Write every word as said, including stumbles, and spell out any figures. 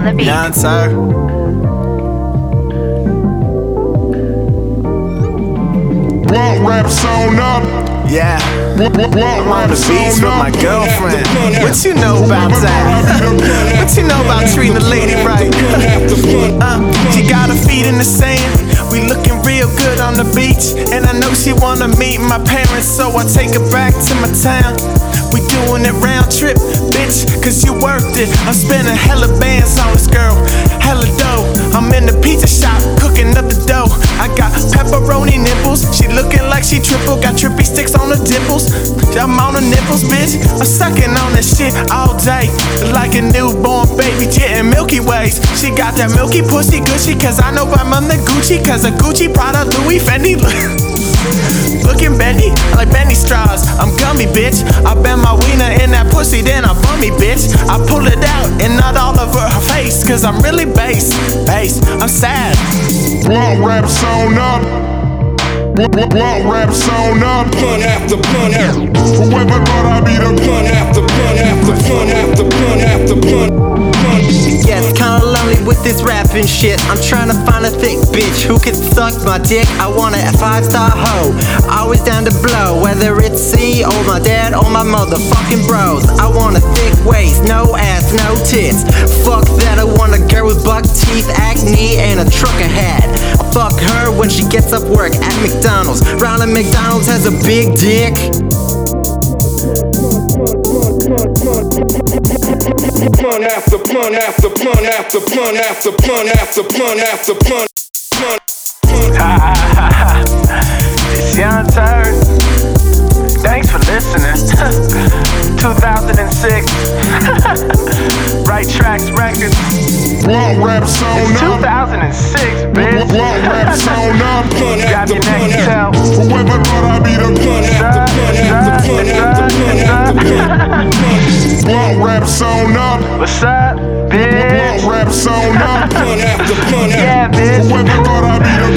the beat. Young Tur. Blunt raps on up. Yeah, I'm on the beach with my girlfriend. What you know about that? What you know about treating a lady right? uh, she got her feet in the sand. We looking real good on the beach, and I know she wanna meet my parents, so I take her back to my town. We doing it round trip, bitch, cause you worked it. I'm spending hella bands on this girl, hella dough. I'm in the pizza shop, cooking up the dough. I got pepperoni nipples, she looking like she triple. Got trippy sticks on the dimples, I'm on the nipples, bitch. I'm sucking on that shit all day, like a newborn baby getting Milky Ways. She got that milky pussy Gucci, cause I know I'm on the Gucci, cause a Gucci, Prada, Louis, Fendi. Looking bendy, like Benny straws. I'm gummy, bitch. I bend my wiener in that pussy, then I bummy, bitch. I pull it out and not all over her face, cause I'm really bass, bass. I'm sad. Blunt raps on up. Blunt raps on up. Blunt after blunt after. Whoever thought I'd be the Blunt after blunt after blunt after blunt after blunt. Yeah, it's kinda lonely with this rapping shit. I'm trying to find a thick bitch who can suck my dick. I want a five-star hoe, always down to blow, whether it's C or my dad or my motherfucking bros. I want a thick waist, no ass, no tits. Fuck that, I want a girl with buck teeth, acne, and a trucker hat. I fuck her when she gets up work at McDonald's. Ronald McDonald's has a big dick. Blunt after blunt after blunt after blunt after blunt after blunt after blunt. It's Young Tur. Thanks for listening. two thousand six. Right Tracks Records. Blunt raps on It's two up. thousand six, bitch. Blunt raps on up. Grab your neck and tell. Whoever thought I'd be the Blunt after blunt after blunt after blunt after blunt. blunt raps on up. What's up, bitch? Blunt raps on up. Blunt after blunt after. Yeah, bitch. Whoever thought I'd be the